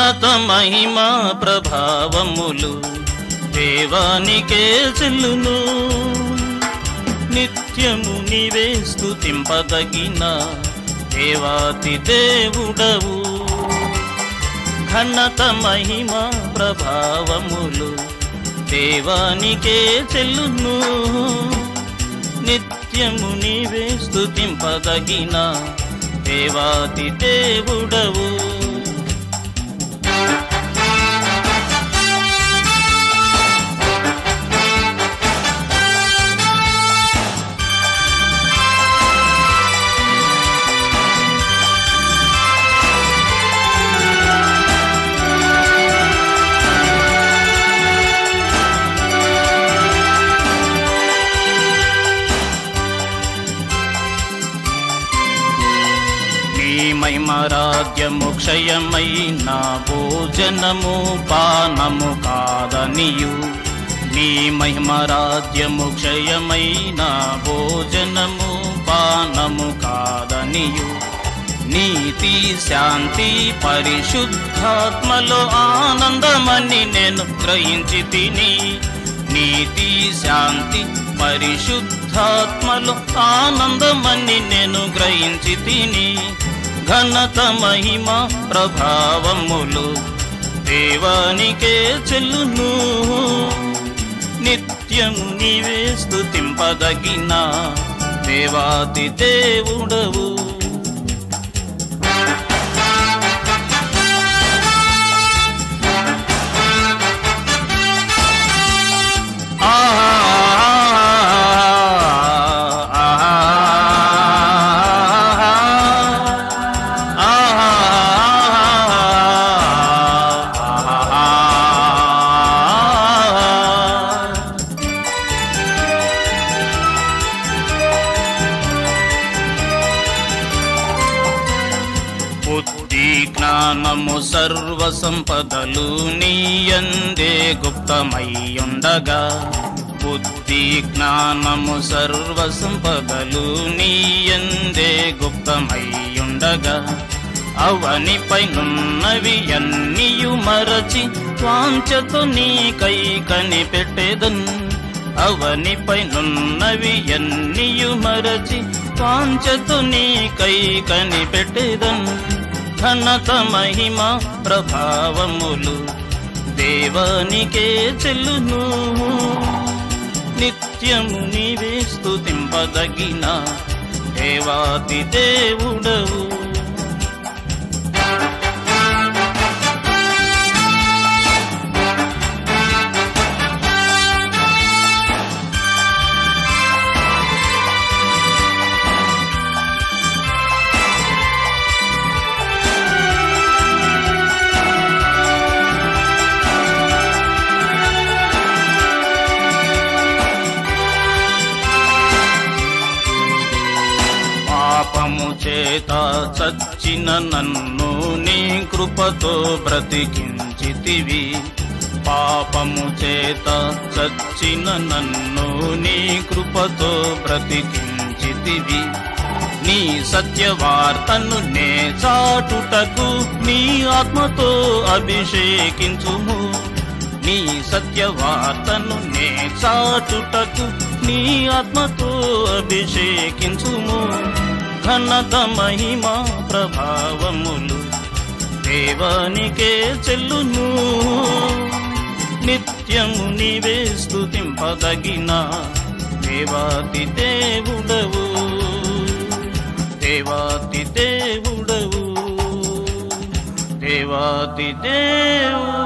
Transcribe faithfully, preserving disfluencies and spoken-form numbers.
ఘనత మహిమ ప్రభావములు దేవానికే చెల్లును. నిత్యము నీవే స్తుతింపదగిన దేవాతి దేవుడవు. ఘనత మహిమ ప్రభావములు దేవానికే చెల్లును. నిత్యము నీవే స్తుతింపదగిన దేవాతి దేవుడవు. మహిమరాజ్యము క్షయమైన భోజనము పానము కాదనియు. నీ మహిమరాజ్యము క్షయమైన భోజనము పానము కాదనియు. నీతి శాంతి పరిశుద్ధాత్మలో ఆనందమని నేను గ్రహించి తిని. నీతి శాంతి పరిశుద్ధాత్మలో ఆనందమని నేను గ్రహించి తిని. ఘనత మహిమ ప్రభావములు దేవానికే చెల్లును. నిత్యము నీవే స్తుతింపదగిన దేవాతి దేవుడవు. బుద్ధి జ్ఞానము సర్వ సంపదలు నీయందే గుప్తమయ్యుండగా. బుద్ధి జ్ఞానము సర్వ సంపదలు నీయందే గుప్తమయ్యుండగా. అవనిపై నున్నవి అన్నియు మరచి వాంఛతో నీకై కనిపెట్టెదన్. అవనిపై నున్నవి అన్నియు మరచి వాంఛతో నీకై కనిపెట్టెదన్. ఘనత మహిమ ప్రభావములు దేవానికే చెల్లును. నిత్యము నీవే స్తుతింపదగిన దేవాతి దేవుడవు. పాపము చేత చచ్చిన నన్ను నీ కృపతో బ్రతికించితివి. పాపము చేత చచ్చిన నన్ను నీ కృపతో బ్రతికించితివి. నీ సత్యవార్తను నే చాటుటకు నీ ఆత్మతో అభిషేకించుము. నీ సత్యవార్తను నే చాటుటకు నీ ఆత్మతో అభిషేకించుము. ఘనత మహిమ ప్రభావములు దేవానికే చెల్లును. నిత్యము నీవే స్తుతింపదగిన దేవాతి దేవుడవు. దేవాతి దేవుడవు. దేవాతి దేవుడవు.